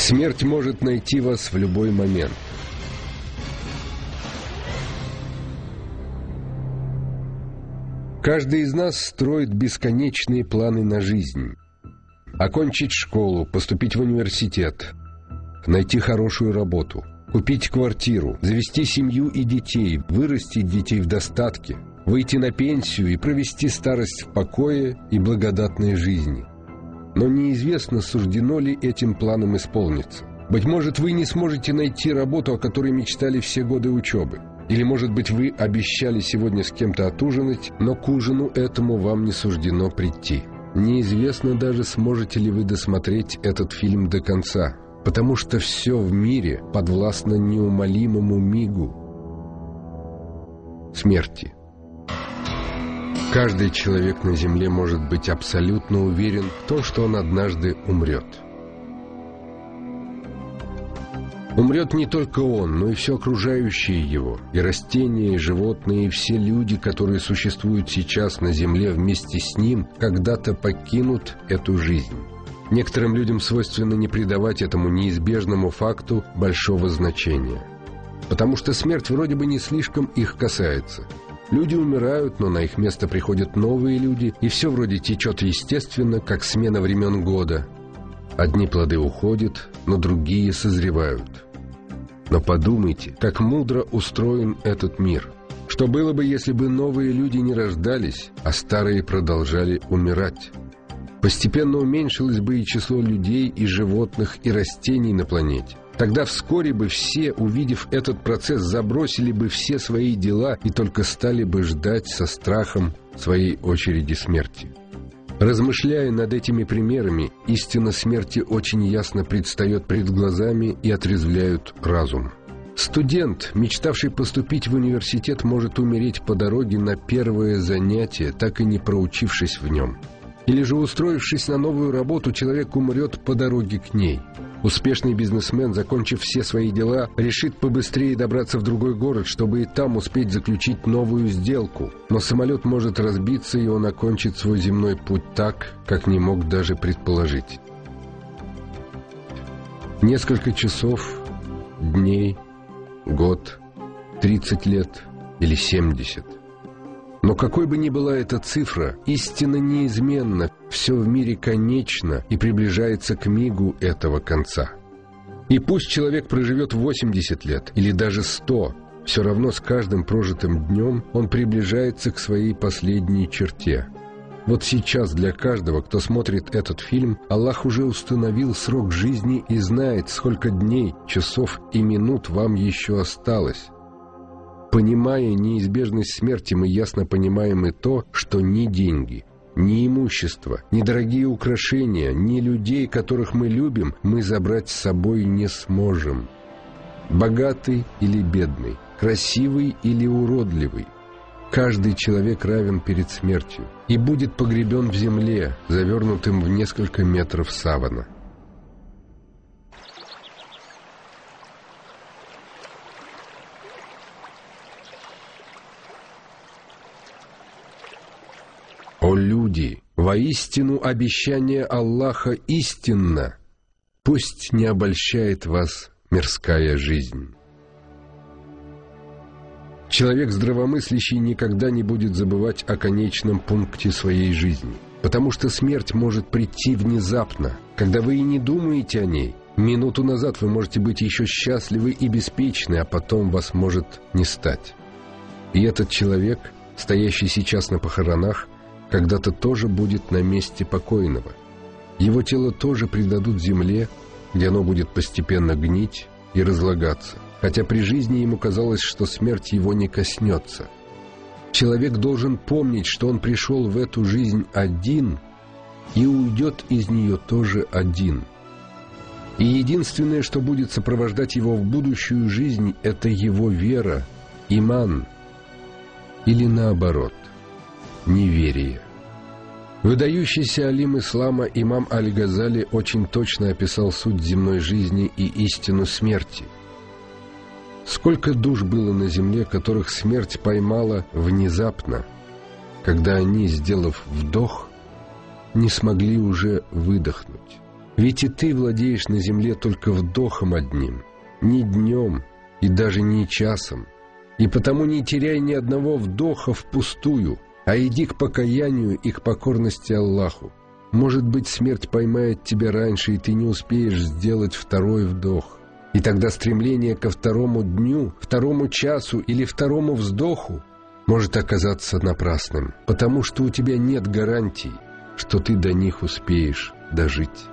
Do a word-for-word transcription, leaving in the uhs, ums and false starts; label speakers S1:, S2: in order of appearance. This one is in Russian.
S1: Смерть может найти вас в любой момент. Каждый из нас строит бесконечные планы на жизнь. Окончить школу, поступить в университет, найти хорошую работу, купить квартиру, завести семью и детей, вырастить детей в достатке, выйти на пенсию и провести старость в покое и благодатной жизни. Но неизвестно, суждено ли этим планам исполниться. Быть может, вы не сможете найти работу, о которой мечтали все годы учебы. Или, может быть, вы обещали сегодня с кем-то отужинать, но к ужину этому вам не суждено прийти. Неизвестно даже, сможете ли вы досмотреть этот фильм до конца, потому что все в мире подвластно неумолимому мигу смерти. Каждый человек на земле может быть абсолютно уверен в том, что он однажды умрет. Умрет не только он, но и все окружающее его, и растения, и животные, и все люди, которые существуют сейчас на земле вместе с ним, когда-то покинут эту жизнь. Некоторым людям свойственно не придавать этому неизбежному факту большого значения, потому что смерть вроде бы не слишком их касается. Люди умирают, но на их место приходят новые люди, и все вроде течет естественно, как смена времен года. Одни плоды уходят, но другие созревают. Но подумайте, как мудро устроен этот мир. Что было бы, если бы новые люди не рождались, а старые продолжали умирать? Постепенно уменьшилось бы и число людей, и животных, и растений на планете. Тогда вскоре бы все, увидев этот процесс, забросили бы все свои дела и только стали бы ждать со страхом своей очереди смерти. Размышляя над этими примерами, истина смерти очень ясно предстает перед глазами и отрезвляет разум. Студент, мечтавший поступить в университет, может умереть по дороге на первое занятие, так и не проучившись в нем. Или же, устроившись на новую работу, человек умрет по дороге к ней. Успешный бизнесмен, закончив все свои дела, решит побыстрее добраться в другой город, чтобы и там успеть заключить новую сделку. Но самолет может разбиться, и он окончит свой земной путь так, как не мог даже предположить. Несколько часов, дней, год, тридцать лет или семьдесят. Но какой бы ни была эта цифра, истина неизменна, все в мире конечно и приближается к мигу этого конца. И пусть человек проживет восемьдесят лет или даже сто, все равно с каждым прожитым днем он приближается к своей последней черте. Вот сейчас для каждого, кто смотрит этот фильм, Аллах уже установил срок жизни и знает, сколько дней, часов и минут вам еще осталось. Понимая неизбежность смерти, мы ясно понимаем и то, что ни деньги, ни имущество, ни дорогие украшения, ни людей, которых мы любим, мы забрать с собой не сможем. Богатый или бедный, красивый или уродливый, каждый человек равен перед смертью и будет погребен в земле, завернутым в несколько метров савана. О люди, воистину обещание Аллаха истинно, пусть не обольщает вас мирская жизнь. Человек здравомыслящий никогда не будет забывать о конечном пункте своей жизни, потому что смерть может прийти внезапно, когда вы и не думаете о ней. Минуту назад вы можете быть еще счастливы и беспечны, а потом вас может не стать. И этот человек, стоящий сейчас на похоронах, когда-то тоже будет на месте покойного. Его тело тоже предадут земле, где оно будет постепенно гнить и разлагаться, хотя при жизни ему казалось, что смерть его не коснется. Человек должен помнить, что он пришел в эту жизнь один и уйдет из нее тоже один. И единственное, что будет сопровождать его в будущую жизнь, это его вера, иман, или наоборот, неверие. Выдающийся алим ислама имам Аль-Газали очень точно описал суть земной жизни и истину смерти. Сколько душ было на земле, которых смерть поймала внезапно, когда они, сделав вдох, не смогли уже выдохнуть. Ведь и ты владеешь на земле только вдохом одним, ни днем и даже не часом. И потому не теряй ни одного вдоха впустую, а иди к покаянию и к покорности Аллаху. Может быть, смерть поймает тебя раньше, и ты не успеешь сделать второй вдох. И тогда стремление ко второму дню, второму часу или второму вздоху может оказаться напрасным, потому что у тебя нет гарантий, что ты до них успеешь дожить.